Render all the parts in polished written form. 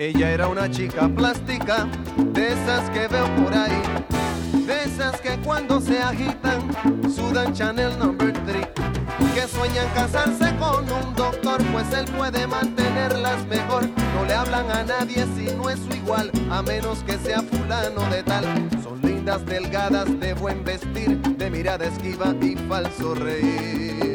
Ella era una chica plástica, de esas que veo por ahí, de esas que cuando se agitan sudan Chanel No. 3, que sueñan casarse con un doctor, pues él puede mantenerlas mejor. No le hablan a nadie si no es su igual, a menos que sea fulano de tal. Son lindas, delgadas, de buen vestir, de mirada esquiva y falso reír.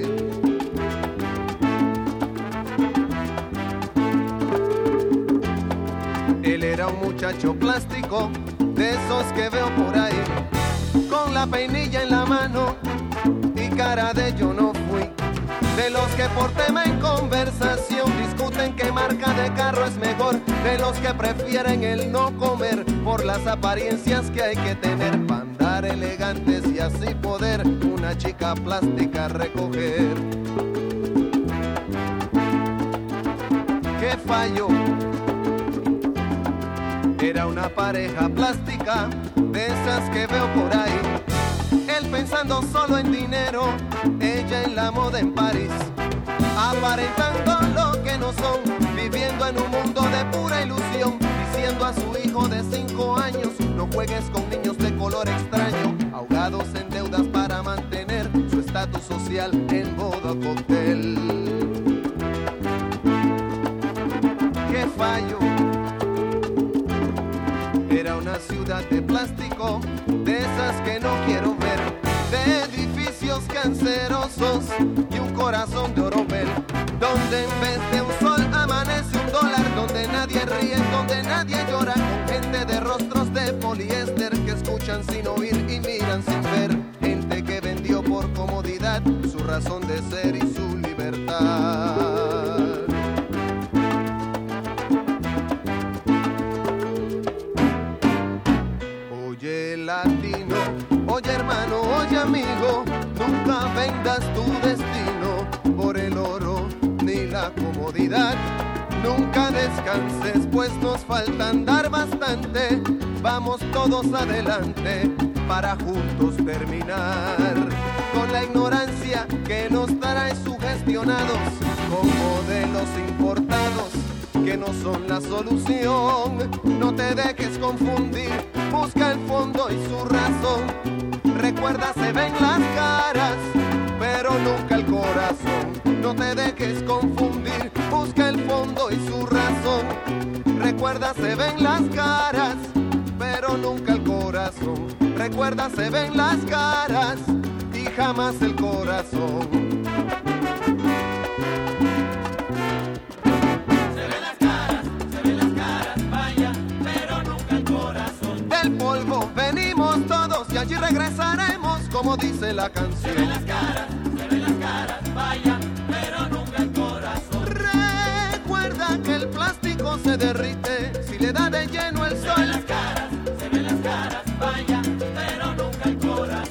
Él era un muchacho plástico, de esos que veo por ahí, con la peinilla en la mano y cara de yo no fui. De los que por tema en conversación discuten qué marca de carro es mejor. De los que prefieren el no comer por las apariencias que hay que tener para andar elegantes y así poder una chica plástica recoger. ¿Qué falló? Era una pareja plástica, de esas que veo por ahí. Él pensando solo en dinero, ella en la moda en París, aparentando lo que no son, viviendo en un mundo de pura ilusión, diciendo a su hijo de 5 años, no juegues con niños de color extraño, ahogados en deudas para mantener su estatus social en modo cóctel. ¿Qué fallo? Era una ciudad de plástico, de esas que no quiero ver, de edificios cancerosos y un corazón de oropel, donde en vez de un sol amanece un dólar, donde nadie ríe, donde nadie llora, con gente de rostros de poliéster que escuchan sin oír y miran sin ver, gente que vendió por comodidad su razón de ser y su libertad. Oye latino, oye hermano, oye amigo, nunca vendas tu destino por el oro ni la comodidad. Nunca descanses, pues nos falta andar bastante. Vamos todos adelante para juntos terminar con la ignorancia que nos trae sugestionados con modelos importados que no son la solución. No te dejes confundir, busca el fondo y su razón. Recuerda, se ven las caras, pero nunca el corazón. No te dejes confundir, busca el fondo y su razón. Recuerda, se ven las caras, pero nunca el corazón. Recuerda, se ven las caras y jamás el corazón. Polvo venimos todos y allí regresaremos, como dice la canción. Se ven las caras, vaya, pero nunca el corazón. Recuerda que el plástico se derrite si le da de lleno el sol. Se ven las caras, vaya, pero nunca el corazón.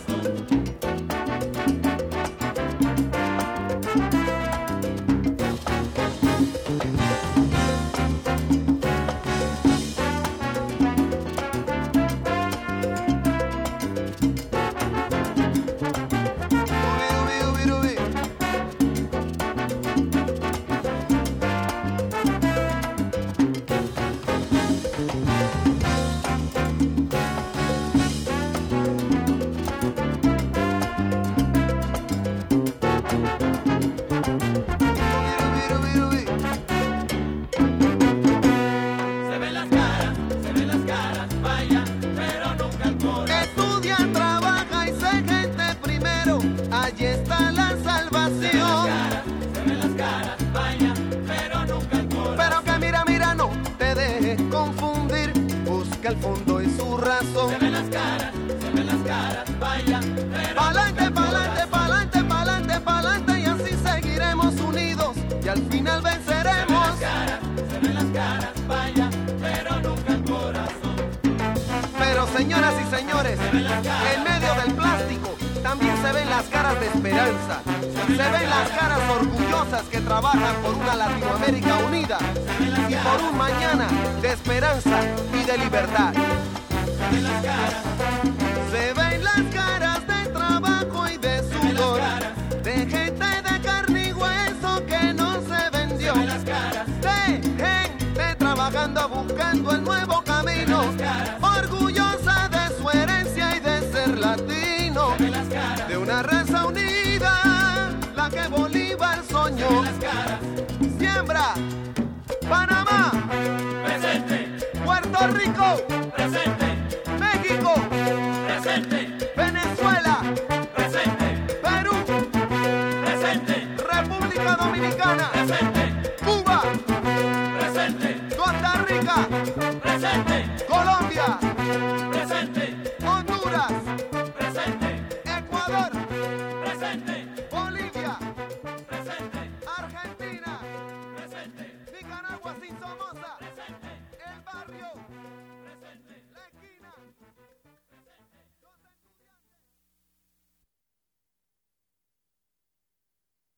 El fondo y su razón. Se ven las caras, vaya, pero pa'lante, pa'lante, pa'lante, pa'lante, pa'lante, y así seguiremos unidos y al final venceremos. Se ven las caras, vaya, pero nunca el corazón. Pero señoras y señores, en medio del plástico también se ven las caras de esperanza. Se ven las caras orgullosas que trabajan por una Latinoamérica unida y por un mañana de esperanza y de libertad. Se ven las caras de trabajo y de sudor, de gente de carne y hueso que no se vendió, de gente trabajando a buscar marcando el nuevo camino, orgullosa de su herencia y de ser latino, de una raza unida, la que Bolívar soñó. Siembra, Panamá, presente, Puerto Rico, presente, México, presente, Venezuela, presente, Perú, presente, República Dominicana, presente, Cuba, presente, Costa Rica, presente, Colombia, presente, Honduras, presente, Ecuador, presente, Bolivia, presente, Argentina, presente, Nicaragua sin Somoza, el barrio.